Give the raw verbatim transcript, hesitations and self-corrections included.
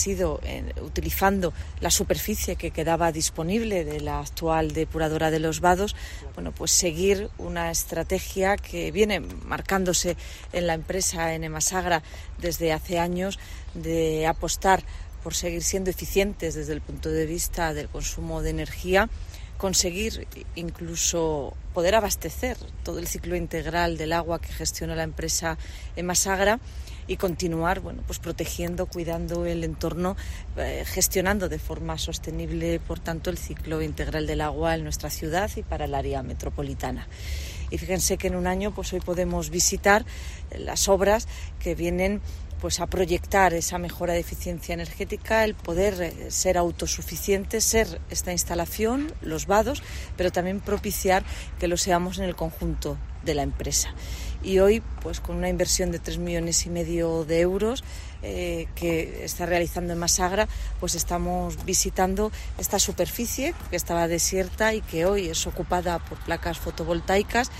sido eh, utilizando la superficie que quedaba disponible de la actual depuradora de Los Vados, bueno, pues seguir una estrategia que viene marcándose en la empresa en Emasagra desde hace años, de apostar por seguir siendo eficientes desde el punto de vista del consumo de energía, conseguir incluso poder abastecer todo el ciclo integral del agua que gestiona la empresa Emasagra y continuar, bueno, pues protegiendo, cuidando el entorno, eh, gestionando de forma sostenible, por tanto, el ciclo integral del agua en nuestra ciudad y para el área metropolitana. Y fíjense que en un año, pues hoy podemos visitar las obras que vienen pues a proyectar esa mejora de eficiencia energética, el poder ser autosuficientes, ser esta instalación, Los Vados, pero también propiciar que lo seamos en el conjunto de la empresa. Y hoy, pues con una inversión de tres millones y medio de euros eh, que está realizando Emasagra, pues estamos visitando esta superficie que estaba desierta y que hoy es ocupada por placas fotovoltaicas